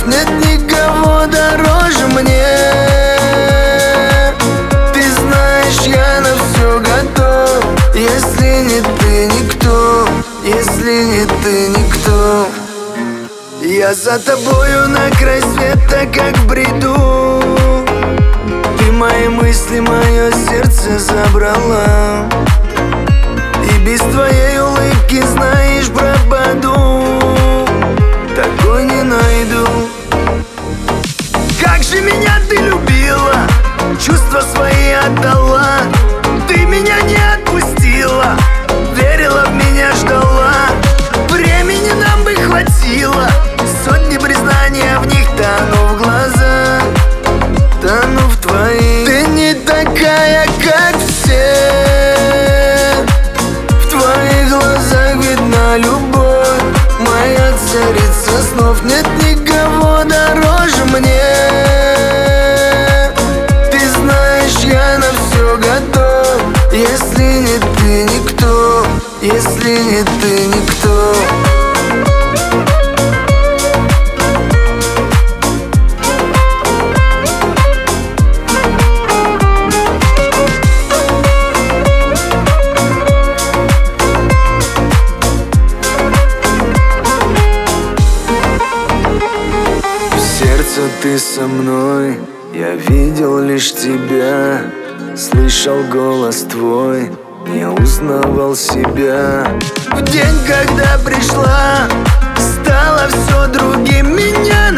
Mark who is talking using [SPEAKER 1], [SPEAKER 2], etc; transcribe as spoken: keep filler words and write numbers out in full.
[SPEAKER 1] снов нет никого дороже мне. Ты знаешь, я на все готов. Если не ты, никто. Если не ты, никто. Я за тобою на край света, как в бреду. Ты мои мысли, мое сердце забрала. И без твоей улыбки, знаешь, пропаду. Такой не найду. Как же меня ты любила, чувства свои отдала. Ты меня не отпустила, верила в меня, ждала. Времени нам бы хватило, сотни признаний, а в них тону в глаза, тону в твои. Ты не такая, как все. В твоих глазах видна любовь, моя царица снов. Нет никого дороже мне. Ты знаешь, я на все готов. Если не ты, никто. Если не ты, никто. Сердце, ты со мной, я видел лишь тебя. Слышал голос твой, не узнавал себя. В день, когда пришла, стало все другим. Меня